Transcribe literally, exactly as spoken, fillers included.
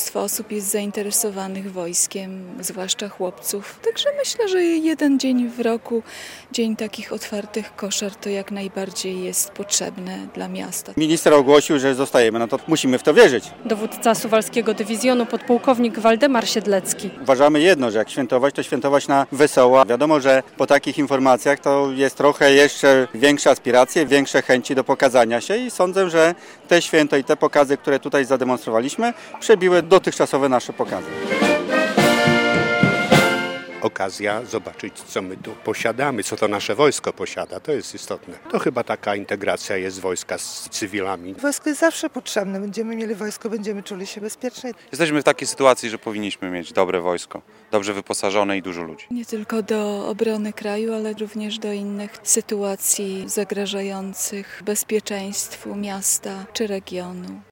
mnóstwo osób jest zainteresowanych wojskiem, zwłaszcza chłopców. Także myślę, że jeden dzień w roku, dzień takich otwartych koszar, to jak najbardziej jest potrzebne dla miasta. Minister ogłosił, że zostajemy, no to musimy w to wierzyć. Dowódca Suwalskiego Dywizjonu podpułkownik Waldemar Siedlecki. Uważamy jedno, że jak świętować, to świętować na wesoło. Wiadomo, że po takich informacjach to jest trochę jeszcze większe aspiracje, większe chęci do pokazania się i sądzę, że te święto i te pokazy, które tutaj zademonstrowaliśmy, przebiły dotychczasowe nasze pokazy. Okazja zobaczyć, co my tu posiadamy, co to nasze wojsko posiada, to jest istotne. To chyba taka integracja jest wojska z cywilami. Wojsko jest zawsze potrzebne. Będziemy mieli wojsko, będziemy czuli się bezpiecznie. Jesteśmy w takiej sytuacji, że powinniśmy mieć dobre wojsko, dobrze wyposażone i dużo ludzi. Nie tylko do obrony kraju, ale również do innych sytuacji zagrażających bezpieczeństwu miasta czy regionu.